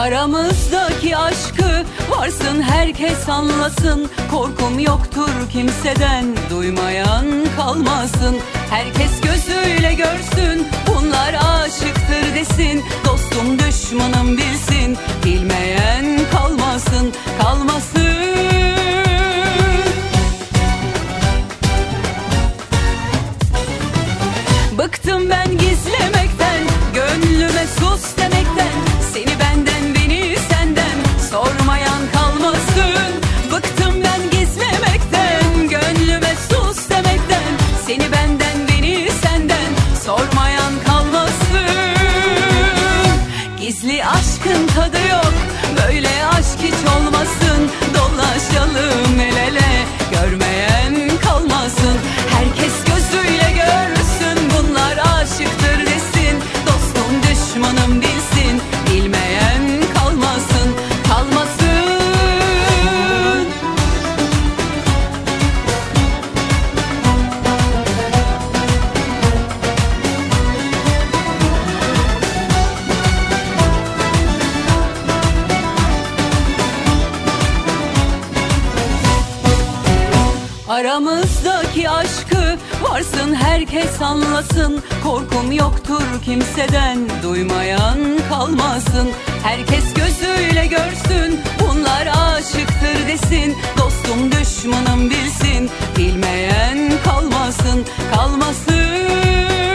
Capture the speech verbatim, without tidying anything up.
Aramızdaki aşkı varsın herkes anlasın. Korkum yoktur kimseden, duymayan kalmasın. Herkes gözüyle görsün, bunlar aşıktır desin. Dostum düşmanım bilsin, bilmeyen kalmasın, kalmasın. Bıktım ben gizlemekten, gönlüme sus demekten. Seni benden, beni senden sormayan kalmasın. Bıktım ben gizlemekten, gönlüme sus demekten. Seni benden, beni senden sormayan kalmasın. Gizli aşkın tadı yok, böyle aşk hiç olmasın. Dolaşalım el ele, görmeyen kalmasın. Herkes gözüyle görsün, bunlar aşıktır desin. Dostum düşmanım bilsin, bilmeyen kalmasın, kalmasın. Aramızdaki aşkı varsın herkes anlasın. Korkum yoktur kimseden, duymayan kalmasın. Herkes gözüyle görsün, bunlar aşıktır desin. Dostum düşmanım bilsin, bilmeyen kalmasın, kalmasın.